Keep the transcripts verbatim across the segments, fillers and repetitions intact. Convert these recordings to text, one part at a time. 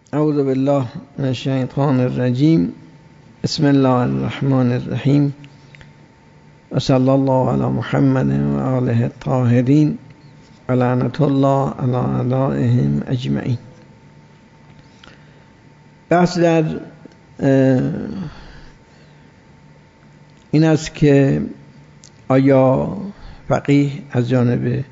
اعوذ بالله من الشیطان الرجیم. بسم الله الرحمن الرحیم و صلی الله علی محمد و آله الطاهرین و لعنت الله علی اعدائهم اجمعین. بحث در این است که آیا فقیه از جانب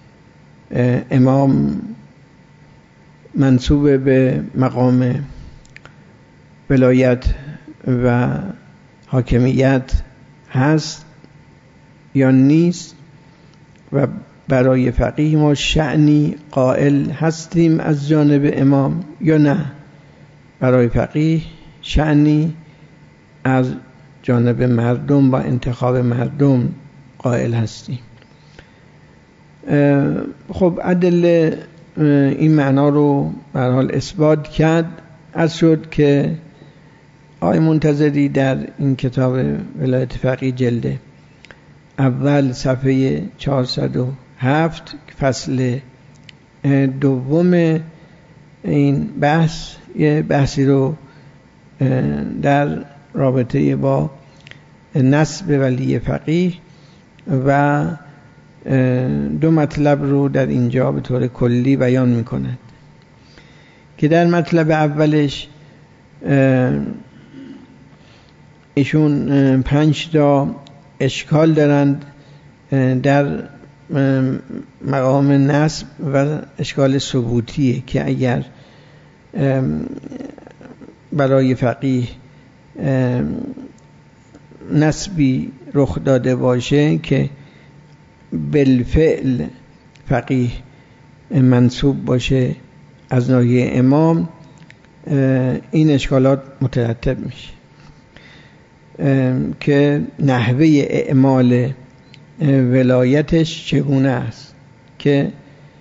امام منصوب به مقام ولایت و حاکمیت هست یا نیست و برای فقیه ما شأنی قائل هستیم از جانب امام یا نه. برای فقیه شأنی از جانب مردم و انتخاب مردم قائل هستیم. خب ادله این معنا رو به هر حال اثبات کرد. از شد که آقای منتظری در این کتاب ولایت فقیه جلد اول صفحه چهارصد و هفت فصل دوم این بحث یه بحثی رو در رابطه با نسب ولی فقیه و دو مطلب رو در اینجا به طور کلی بیان می‌کند که در مطلب اولش ایشون پنج تا اشکال دارند در مقام نسب و اشکال ثبوتیه که اگر برای فقیه نسبی رخ داده باشه که بالفعل فقیه منصوب باشه از ناحیه امام، این اشکالات مترتب میشه که نحوه اعمال ولایتش چگونه است، که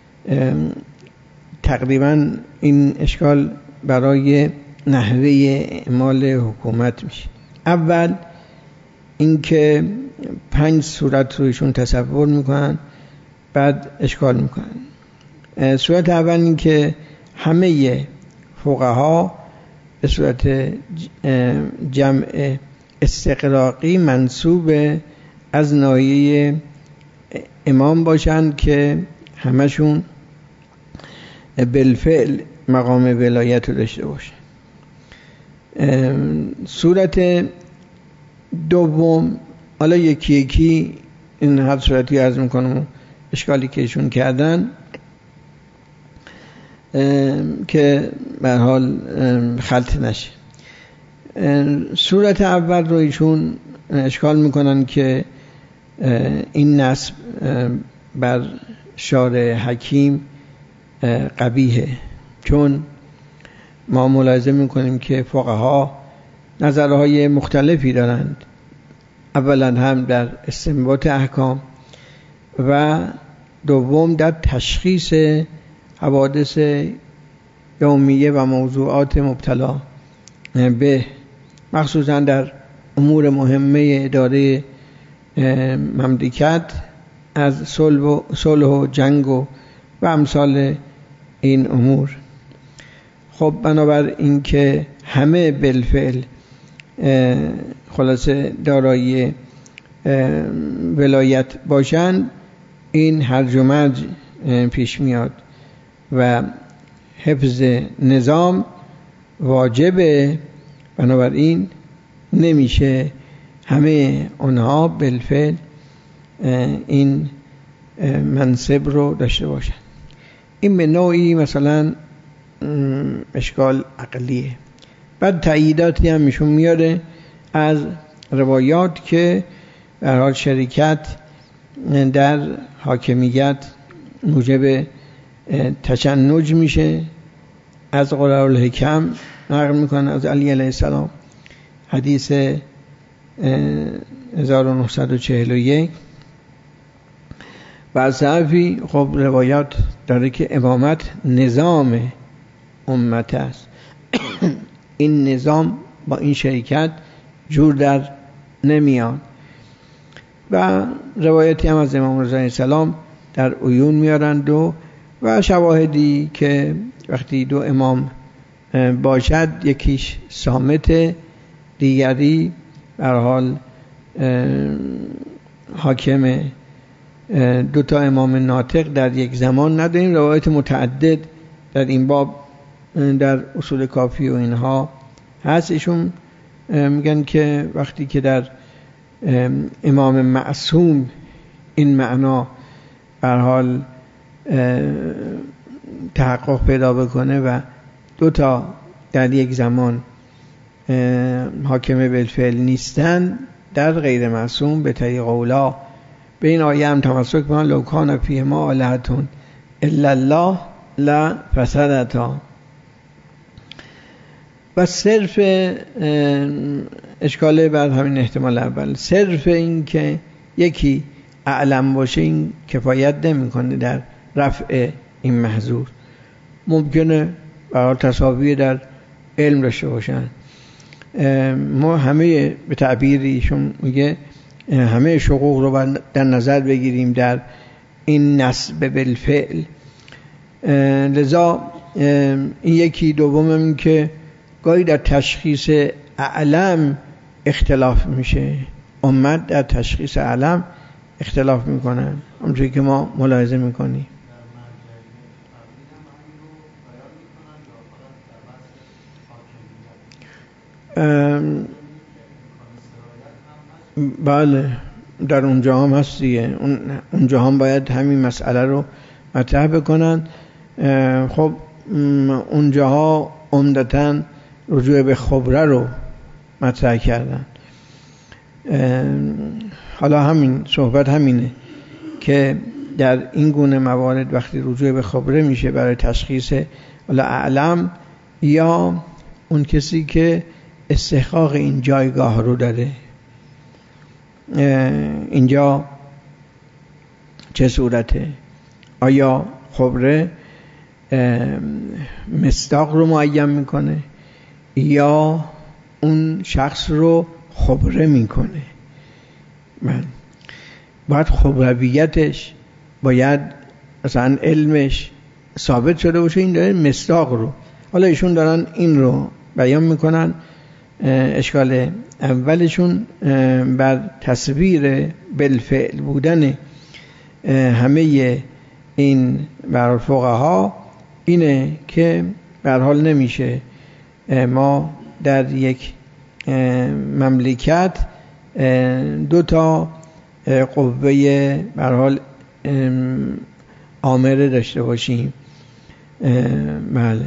تقریبا این اشکال برای نحوه اعمال حکومت میشه. اول اینکه پنج صورت رو ایشون تصور میکنن، بعد اشکال میکنن. صورت اول این که همه فقها به صورت جمع استقراقی منصوب از ناحیه امام باشند که همشون بالفعل مقام ولایت رو داشته باشند. صورت دوم، حالا یکی یکی این هر صورتی عرض میکنم اشکالی که ایشون کردن که به هر حال خلط نشه. صورت اول رو ایشون اشکال میکنن که این نسب بر شارع حکیم قبیحه، چون ما ملاحظه میکنیم که فقها نظرهای مختلفی دارند، اولا هم در استنباط احکام و دوم در تشخیص حوادث یومیه و موضوعات مبتلا به، مخصوصا در امور مهمه اداره مملکت از صلح و جنگ و و امثال این امور. خب بنابر این که همه بالفعل خلاصه دارای ولایت باشند، این هرج و مرج پیش میاد و حفظ نظام واجبه. بنابراین نمیشه همه اونها بالفعل این منصب رو داشته باشند. این به نوعی مثلا اشکال عقلیه. بعد تأییداتی هم میشون میاره از روایات که به هر حال شریکت در حاکمیت موجب تشنج میشه. از قرارالحکم نقل میکنن از علی علیه السلام حدیث هزار و نهصد و چهل و یک و از صحفی خب روایات داره که امامت نظام امت است. این نظام با این شریکت جور در نمیان. و روایتی هم از امام رضا علیه السلام در عیون میارند و و شواهدی که وقتی دو امام باشد، یکیش صامت، دیگری به هر حال حاکمه. دو تا امام ناطق در یک زمان نداریم. روایت متعدد در این باب در اصول کافی و اینها هست. ایشون میگن که وقتی که در امام معصوم این معنا به هر حال تحقق پیدا بکنه و دو تا در یک زمان حاکم بالفعل نیستن، در غیر معصوم به طریق اولا به این آیه هم تمسک کنن. لو کان فیهما آلهة الا الله لفسدتا. و صرف اشکاله بعد همین احتمال اول، صرف این که یکی اعلم باشه این کفایت نمیکنه در رفع این محظور. ممکنه برای تساوی در علم داشته باشن. ما همه به تعبیر ایشون میگه همه شقوق رو در نظر بگیریم در این نسب بالفعل. لذا این یکی. دوم این که گاهی در تشخیص اعلم اختلاف میشه. امت در تشخیص اعلم اختلاف میکنن، همونجوری که ما ملاحظه میکنیم. بله در اونجا هم هست دیگه. اونجا هم باید همین مسئله رو مطرح بکنن. خب اونجاها عمدتاً رجوع به خبره رو مطرح کردن. حالا همین صحبت همینه که در این گونه موارد وقتی رجوع به خبره میشه برای تشخیص حالا اعلم یا اون کسی که استحقاق این جایگاه رو داره، اینجا چه صورته؟ آیا خبره مصداق رو معین میکنه یا اون شخص رو خبره میکنه؟ من باید خبرویتش، باید مثلا علمش ثابت شده باشه این داره مصداق رو. حالا ایشون دارن این رو بیان میکنن. اشکال اولشون بر تصویر بالفعل بودن همه این بر فقها اینه که به هر حال نمیشه ما در یک مملکت دو تا قوه به هر حال آمره داشته باشیم. بله.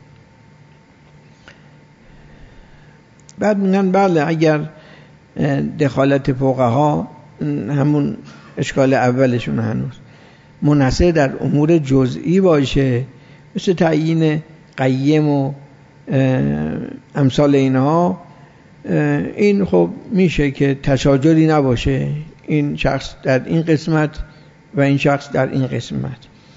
بعد میگن بله اگر دخالت فقها همون اشکال اولشون هنوز منحصر در امور جزئی باشه، مثل تعیین قیم و امثال اینها، این خب میشه که تشاجری نباشه، این شخص در این قسمت و این شخص در این قسمت.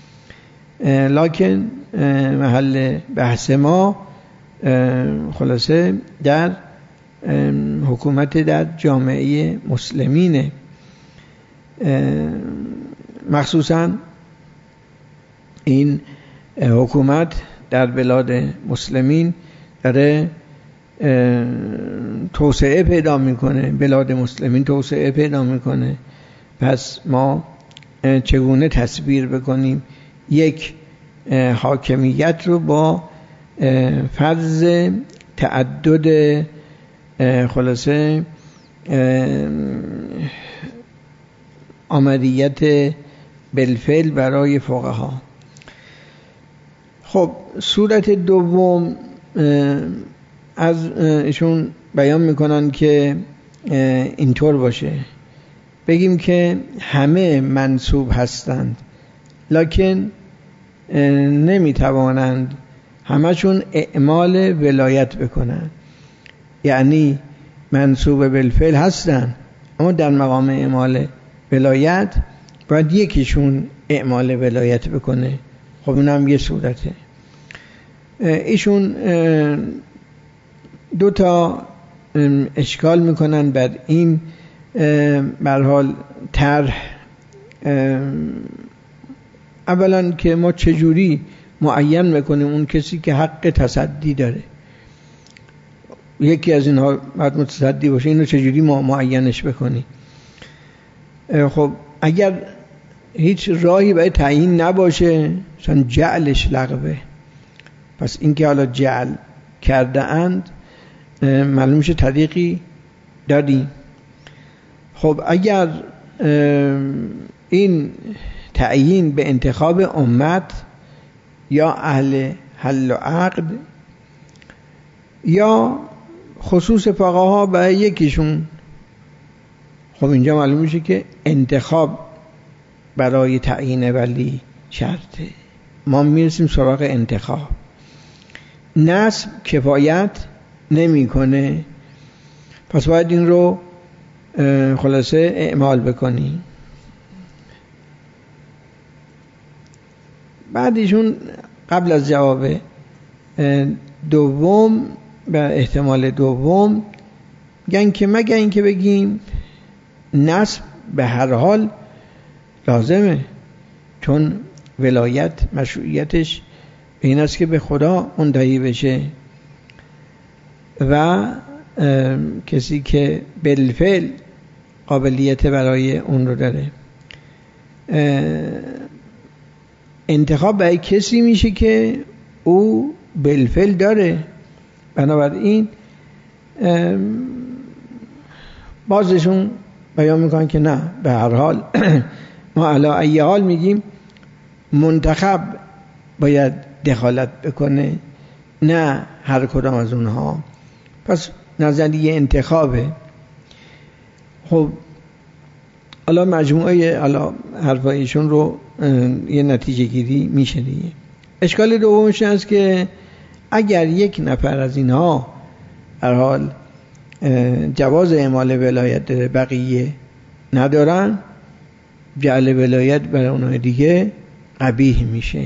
لکن محل بحث ما خلاصه در حکومت در جامعه مسلمینه، مخصوصا این حکومت در بلاد مسلمین داره توسعه پیدا میکنه، بلاد مسلمین توسعه پیدا میکنه. پس ما چگونه تصویر بکنیم یک حاکمیت رو با فرض تعدد خلاصه آمریت بالفعل برای فقها. خب صورت دوم از ایشون بیان میکنن که اینطور باشه، بگیم که همه منسوب هستند لکن نمیتوانند همشون اعمال ولایت بکنن. یعنی منسوب بالفعل هستن اما در مقام اعمال ولایت باید یکیشون اعمال ولایت بکنه. خب اینم یه صورته. ایشون دو تا اشکال میکنن بر این بر حال طرح. اولا که ما چجوری معین بکنیم اون کسی که حق تصدی داره. یکی از اینها باید متصدی باشه. اینو چجوری ما معینش بکنیم؟ خب اگر هیچ راهی برای تعیین نباشه، مثلا جعلش لغوه، پس این که حالا جعل کرده اند معلوم میشه طریقی دادی. خب اگر این تعیین به انتخاب امت یا اهل حل و عقد یا خصوص فقها برای یکیشون، خب اینجا معلوم میشه که انتخاب برای تعیین ولی شرطه. ما میرسیم سراغ انتخاب. نسب کفایت نمیکنه، پس باید این رو خلاصه اعمال بکنی. بعدیشون قبل از جواب دوم و احتمال دوم میگن که مگر اینکه بگیم نسب به هر حال لازمه، چون ولایت مشروعیتش این است که به خدا منتهی بشه و کسی که بالفعل قابلیت برای اون رو داره. انتخاب برای کسی میشه که او بالفعل داره. بنابراین بازشون بیان میکنن که نه، به هر حال ما علی ای حال میگیم منتخب باید دخالت بکنه، نه هر کدام از اونها. پس نظریه انتخابه. خب حالا مجموعه حالا حرفایشون رو یه نتیجه گیری میشه دیگه. اشکال دومش هست که اگر یک نفر از اینها هر حال جواز اعمال ولایت داره، بقیه ندارن، جعل ولایت برای اونها دیگه قبیح میشه.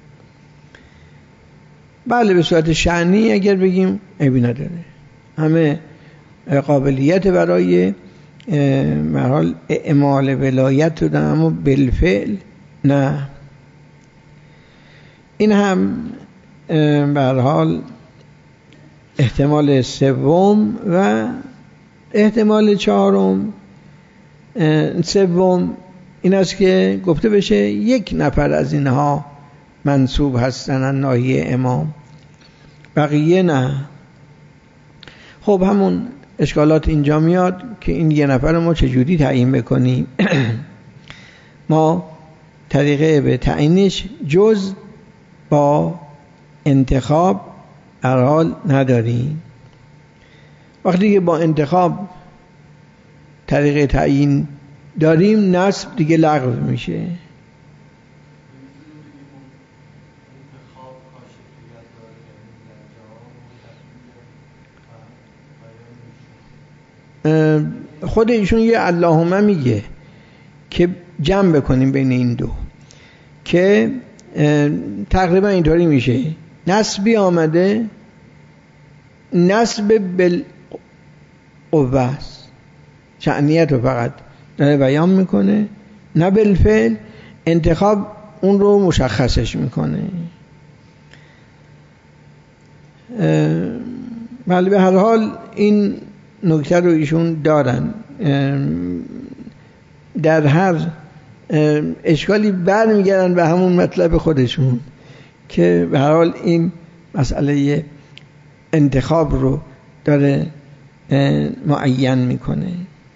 بله به صورت شأنی اگر بگیم عیبی نداره، همه قابلیت برای مرحال اعمال ولایت رو دارن، اما بالفعل نه. این هم به هر حال احتمال سوم و احتمال چهارم. سوم این است که گفته بشه یک نفر از اینها منصوب هستن ناحیه امام، بقیه نه. خب همون اشکالات اینجا میاد که این یه نفر ما چجوری تعیین بکنیم. ما طریقه به تعیینش جز با انتخاب هر حال نداریم. وقتی که با انتخاب طریقه تعیین داریم نسب دیگه لغو میشه. خود ایشون یه اللهم میگه که جمع بکنیم بین این دو، که تقریبا اینطوری میشه نسبی آمده، نسب بالقوه است، شأنیت رو فقط داره بیان میکنه، نه بالفعل. انتخاب اون رو مشخصش میکنه. ولی به هر حال این نکته رو ایشون دارن. در هر اشکالی برمیگردن به همون مطلب خودشون که به هر حال این مسئله انتخاب رو داره معین میکنه.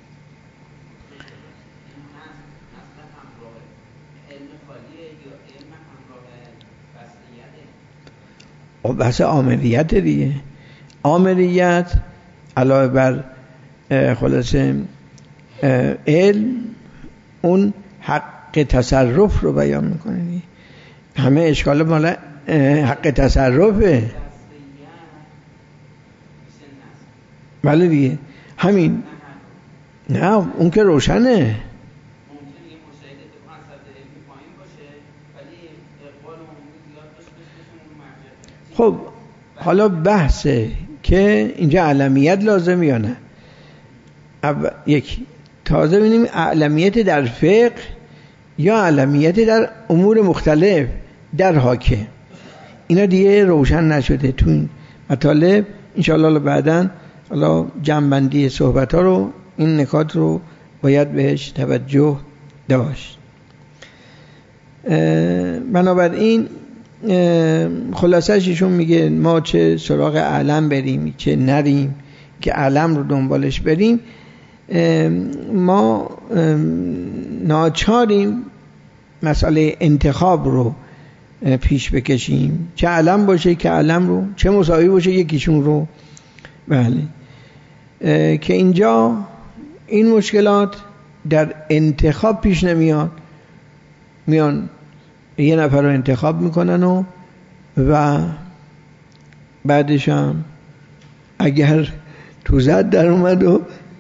و بحث آمریت دیگه. آمریت علاوه بر خلاصه علم اون حق تصرف رو بیان میکنه دیگه. همه اشکال مال حق تصرفه. بله دیگه همین. نه اون که روشنه. خب حالا بحثه که اینجا علمیت لازم یا نه. یک تازه ببینیم علمیت در فقه یا علمیت در امور مختلف در حاکم. اینا دیگه روشن نشده تو این مطالب. انشاءالله بعداً حالا جمع‌بندی صحبت ها رو، این نکات رو باید بهش توجه داشت. بنابراین خلاصش ایشون میگه ما چه سراغ علم بریم چه نریم، که علم رو دنبالش بریم ما ناچاریم مسئله انتخاب رو پیش بکشیم، چه علم باشه که علم رو، چه مساوی باشه یکیشون رو. بله که اینجا این مشکلات در انتخاب پیش نمیاد، میان یه نفر رو انتخاب میکنن و و بعدش هم اگر توزد در اومد و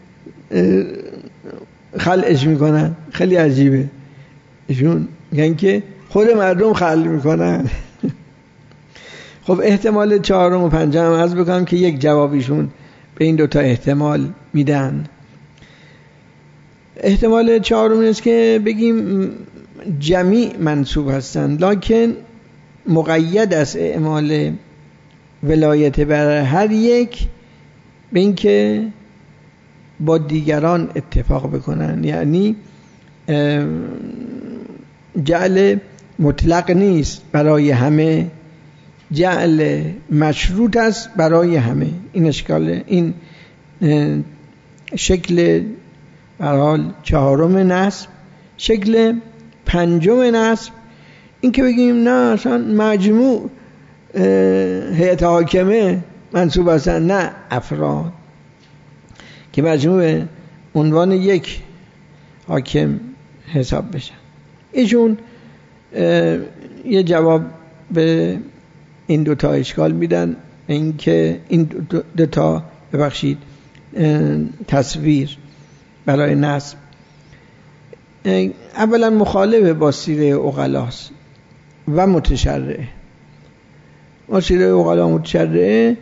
خلعش میکنن. خیلی عجیبه، ایشون میگن که خود مردم خلع میکنن. خب احتمال چهارم و پنجم از بکنم که یک جوابیشون به این دوتا احتمال میدن. احتمال چهارم است که بگیم جمیع منصوب هستند، لکن مقید است اعمال ولایت بر هر یک به این که با دیگران اتفاق بکنن، یعنی جعل مطلق نیست برای همه، جعل مشروط است برای همه. این اشکال، این شکل در حال چهارم نصب. شکل پنجم نصب این که بگیم نه اصلا مجموع هیئت حاکمه منصوب هستن، نه افراد که مجموع عنوان یک حاکم حساب بشن. ایشون یه جواب به این دوتا اشکال میدن، این که این دوتا ببخشید تصویر برای نصب اولا مخالف با سیره عقلاست و متشرعه. ما سیره عقلا متشرعه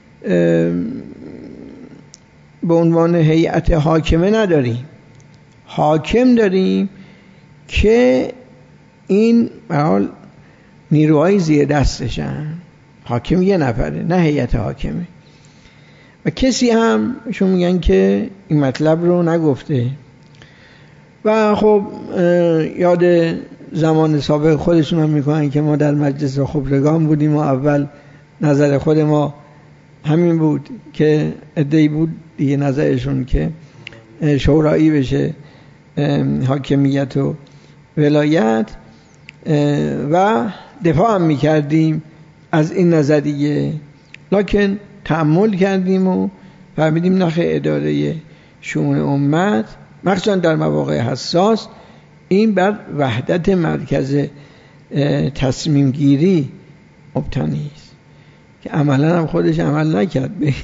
به عنوان هیئت حاکمه نداریم، حاکم داریم که این حال نیروهای زیر دستشن. حاکم یه نفره، نه هیئت حاکمه. و کسی هم شما میگن که این مطلب رو نگفته. و خب یاد زمان سابق خودشون هم میکنن که ما در مجلس خبرگان بودیم و اول نظر خود ما همین بود که عده‌ای بود دیگه نظرشون که شورایی بشه حاکمیت و ولایت، و دفاع هم میکردیم از این نظریه، لکن تأمل کردیم و فهمیدیم نخ اداره شؤون امت مخصوصا در مواقع حساس این بر وحدت مرکز تصمیم گیری مبتنی است که عملا هم خودش عمل نکرد به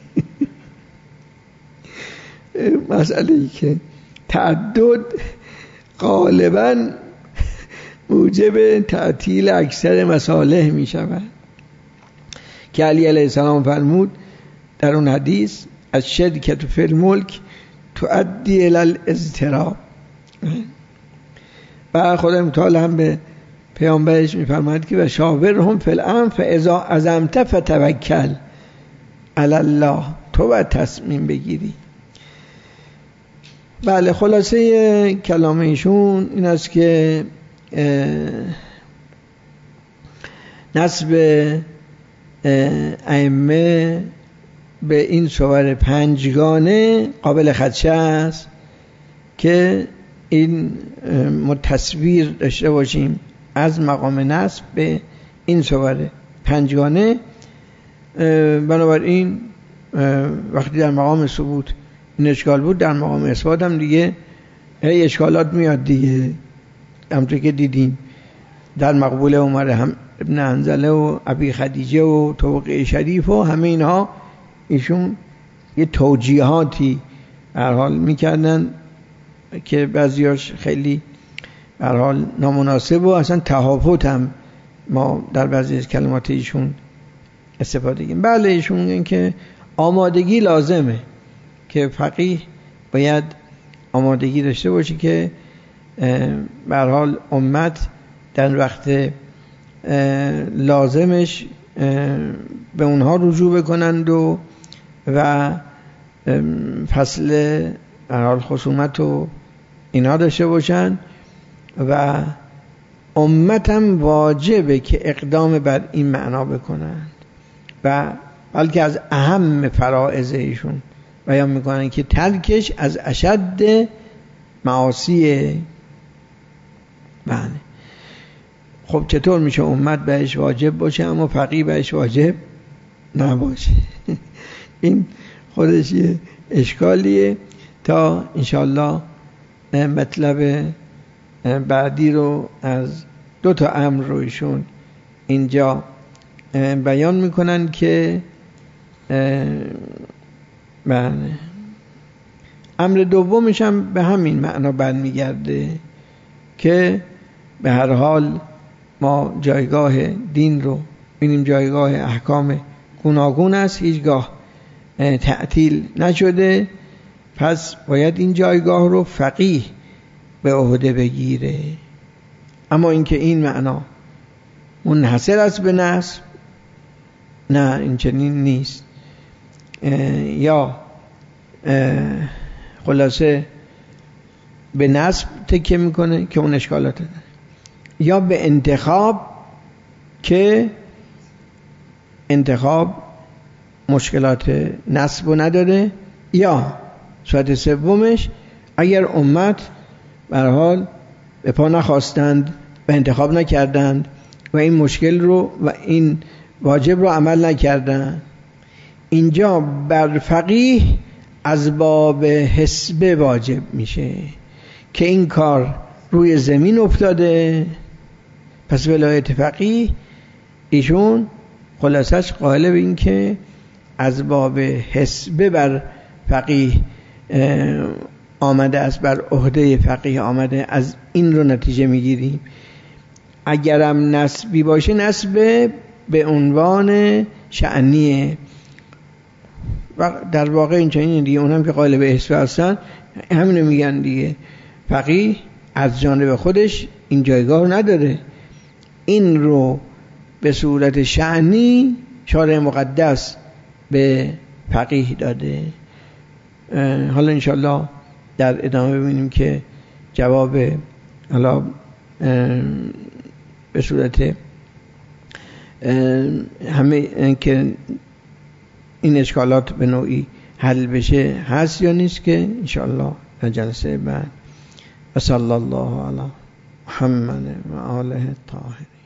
مسئله ای که تعدد غالبا موجب تعطیل اکثر مصالح می شود که علی علیه السلام فرمود در اون حدیث از شدت فی الملک تؤدی الی الاضطراب. و خدا متعال هم به پیامبرش میفرماید که و شاورهم فی الامر فاذا عزمت فتوکل علی الله، تو باید تصمیم بگیری. بله خلاصه کلام ایشون این است که نسب ائمه به این صور پنجگانه قابل خدشه است که این تصویر داشته باشیم از مقام نسب به این صور پنجگانه. بنابراین وقتی در مقام ثبوت این اشکال بود، در مقام اثبات هم دیگه هی اشکالات میاد دیگه. همونطور که دیدیم در مقبول عمر هم ابن حنظله و ابی خدیجه و طبقه شریف و همه اینها ایشون یه توجیهاتی هر حال میکردن که بعضیاش خیلی هر حال نامناسب و اصلا تهافت هم ما در بعضی از کلمات ایشون استفاده کنیم. بله ایشون میگن که آمادگی لازمه که فقیه باید آمادگی داشته باشه که به هر حال امت در وقت لازمش به اونها رجوع بکنند و و فصل حال خصومت و اینا داشته باشن و امتم واجبه که اقدام بر این معنا بکنند و بلکه از اهم فرائض ایشون بیان میکنن که ترکش از اشد معاصیه. بله خب چطور میشه امت بهش واجب باشه اما فقیه بهش واجب نباشه؟ این خودش یه اشکالیه. تا انشالله مطلب بعدی رو از دو تا امر رو ایشون اینجا بیان میکنن که بله امر دومش هم به همین معنا برمیگرده که به هر حال ما جایگاه دین رو ببینیم جایگاه احکام گوناگون است، هیچگاه تعطیل نشده، پس باید این جایگاه رو فقیه به عهده بگیره. اما اینکه این معنا منحصر است به نسب، نه این چنین نیست. یا خلاصه به نسب تکیه میکنه که اون اشکالات داره، یا به انتخاب که انتخاب مشکلات نسب رو نداره، یا صورت سومش اگر امت به هر حال به پا نخواستند و انتخاب نکردند و این مشکل رو و این واجب رو عمل نکردند، اینجا بر فقیه از باب حسبه واجب میشه که این کار روی زمین افتاده، پس ولایت فقیه ایشون خلاصش قائل به این که از باب حسبه بر فقیه آمده است، بر عهده فقیه آمده، از این رو نتیجه میگیریم. اگرم نسبی باشه نسب به عنوان شأنیه و در واقع این چنینه دیگه. اونم که قائل به حسبه هستن همینو میگن دیگه، فقیه از جانب خودش این جایگاه رو نداره، این رو به صورت شأنی شارع مقدس به فقیه داده. حالا انشالله در ادامه ببینیم که جواب حالا به صورت همه که این اشکالات به نوعی حل بشه هست یا نیست که انشالله در جلسه بعد. و صلی الله علی محمد و آله الطاهرین.